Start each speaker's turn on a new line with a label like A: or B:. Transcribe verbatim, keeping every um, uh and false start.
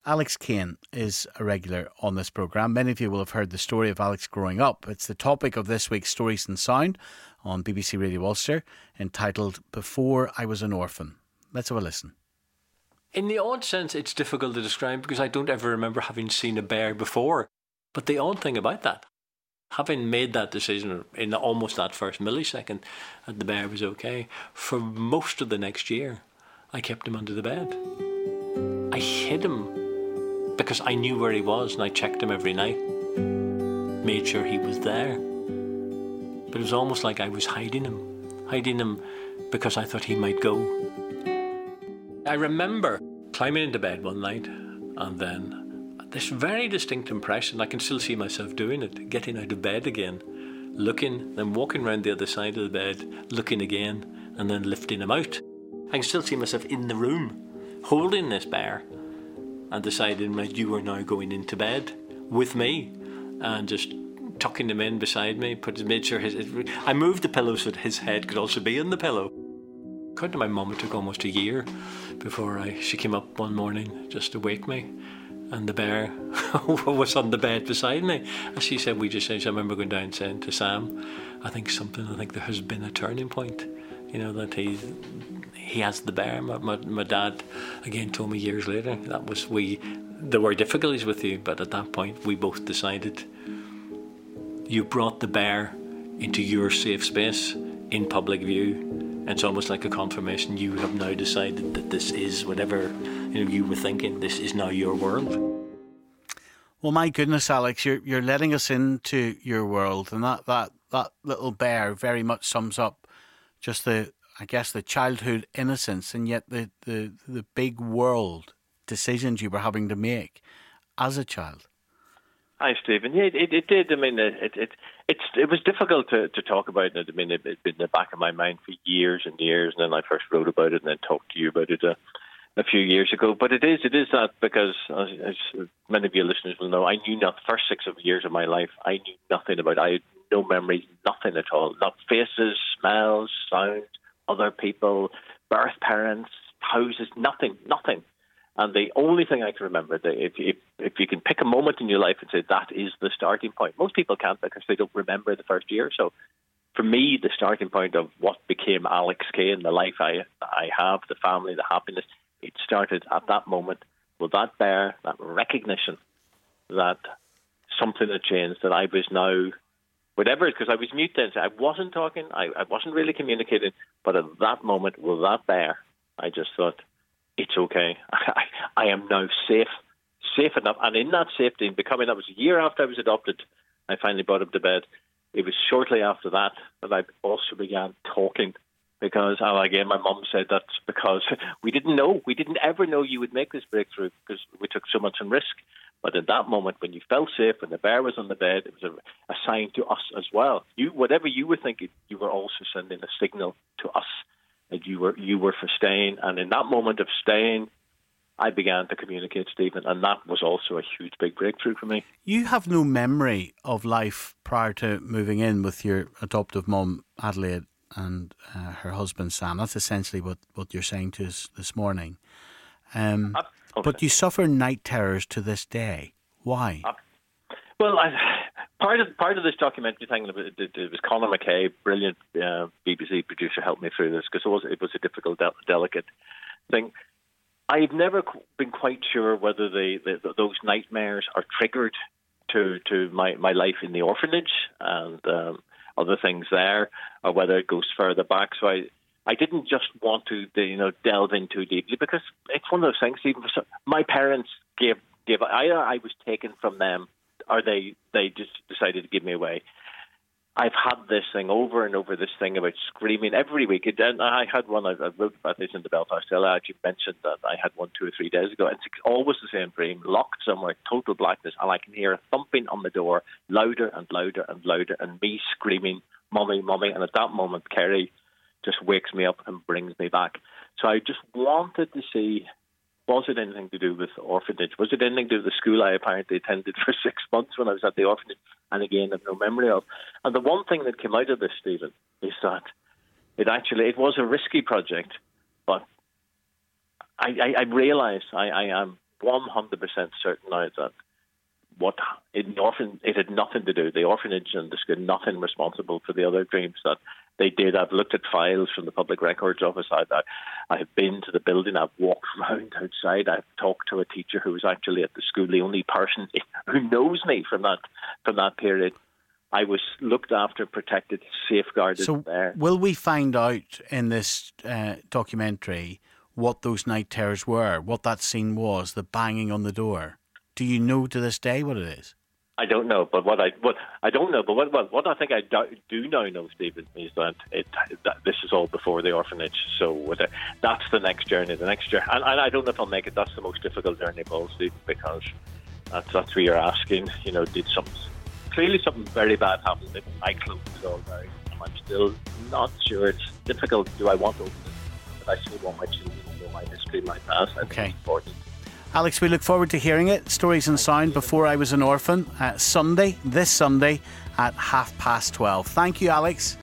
A: Alex Kane is a regular on this programme. Many of you will have heard the story of Alex growing up. It's the topic of this week's Stories and Sound on B B C Radio Ulster, entitled Before I Was an Orphan. Let's have a listen.
B: In the odd sense, it's difficult to describe because I don't ever remember having seen a bear before. But the odd thing about that, having made that decision in almost that first millisecond that the bear was okay, for most of the next year, I kept him under the bed. I hid him because I knew where he was and I checked him every night, made sure he was there. But it was almost like I was hiding him, hiding him because I thought he might go. I remember climbing into bed one night and then this very distinct impression, I can still see myself doing it, getting out of bed again, looking, then walking around the other side of the bed, looking again, and then lifting him out. I can still see myself in the room, holding this bear and deciding that you are now going into bed with me, and just tucking him in beside me, put, made sure his, his... I moved the pillow so that his head could also be in the pillow. According to my mum, it took almost a year before I, she came up one morning just to wake me, and the bear was on the bed beside me. And she said, we just said, I remember going down saying to Sam, I think something, I think there has been a turning point, you know, that he he has the bear. My, my, my dad again told me years later that was we there were difficulties with you, but at that point we both decided you brought the bear into your safe space in public view. It's almost like a confirmation. You have now decided that this is whatever you know you were thinking. This is now your world.
A: Well, my goodness, Alex, you're you're letting us into your world, and that, that, that little bear very much sums up just the, I guess, the childhood innocence, and yet the, the, the big world decisions you were having to make as a child.
C: Hi, Stephen. Yeah, it, it did. I mean, it it it's it was difficult to, to talk about it. I mean, it, it's been in the back of my mind for years and years, and then I first wrote about it and then talked to you about it a, a few years ago. But it is, it is that because, as, as many of your listeners will know, I knew not the first six years of my life. I knew nothing about it. I had no memories, nothing at all. Not faces, smells, sounds, other people, birth parents, houses, nothing, nothing. And the only thing I can remember, that if, if if you can pick a moment in your life and say that is the starting point, most people can't because they don't remember the first year. So for me, the starting point of what became Alex Kane, the life I I have, the family, the happiness, it started at that moment with that bear, that recognition that something had changed, that I was now, whatever, because I was mute then, so I wasn't talking, I, I wasn't really communicating, but at that moment with that bear, I just thought, it's okay. I, I am now safe, safe enough. And in that safety, and becoming, that was a year after I was adopted, I finally brought him to bed. It was shortly after that that I also began talking because, oh, again, my mum said that's because we didn't know. We didn't ever know you would make this breakthrough because we took so much on risk. But at that moment, when you felt safe, when the bear was on the bed, it was a, a sign to us as well. You, whatever you were thinking, you were also sending a signal to us. And you were you were for staying, and in that moment of staying, I began to communicate, Stephen, and that was also a huge, big breakthrough for me.
A: You have no memory of life prior to moving in with your adoptive mum, Adelaide, and uh, her husband, Sam. That's essentially what, what you're saying to us this morning. Um, uh, okay. But you suffer night terrors to this day. Why? Uh,
C: well, I... Part of part of this documentary thing, it, it, it was Conor McKay, brilliant uh, B B C producer, helped me through this because it was it was a difficult, de- delicate thing. I've never been quite sure whether the, the, those nightmares are triggered to to my, my life in the orphanage and um, other things there, or whether it goes further back. So I I didn't just want to you know delve in too deeply because it's one of those things. Even for some, my parents gave gave either I was taken from them, or they, they just decided to give me away. I've had this thing over and over, this thing about screaming every week. And I had one, I wrote about this in the Belfast Daily. I actually mentioned that I had one two or three days ago. And it's always the same dream, locked somewhere, total blackness. And I can hear a thumping on the door, louder and louder and louder, and me screaming, "Mummy, Mummy." And at that moment, Kerry just wakes me up and brings me back. So I just wanted to see, was it anything to do with the orphanage? Was it anything to do with the school I apparently attended for six months when I was at the orphanage? And again, I have no memory of. And the one thing that came out of this, Stephen, is that it actually, it was a risky project, but I, I, I realised I, I am one hundred percent certain now that what in the orphan it had nothing to do. The orphanage and the school, nothing responsible for the other dreams that they did. I've looked at files from the Public Records Office. I, I, I have been to the building. I've walked around outside. I've talked to a teacher who was actually at the school, the only person who knows me from that from that period. I was looked after, protected, safeguarded
A: so
C: there.
A: Will we find out in this uh, documentary what those night terrors were, what that scene was, the banging on the door? Do you know to this day what it is?
C: I don't know, but what I what I don't know, but what what, what I think I do, do now know, Stephen, is that it that this is all before the orphanage. So with it, that's the next journey. The next journey, and, and I don't know if I'll make it. That's the most difficult journey of all, Stephen, because that's that's where you're asking. You know, did something clearly something very bad happen? I closed it all down. I'm still not sure. It's difficult. Do I want to open it? But I still want my children to know my history, my past. I
A: Okay.
C: think it's important.
A: Alex, we look forward to hearing it. Stories and Sound, Before I Was an Orphan, uh, Sunday, this Sunday at half past twelve. Thank you, Alex.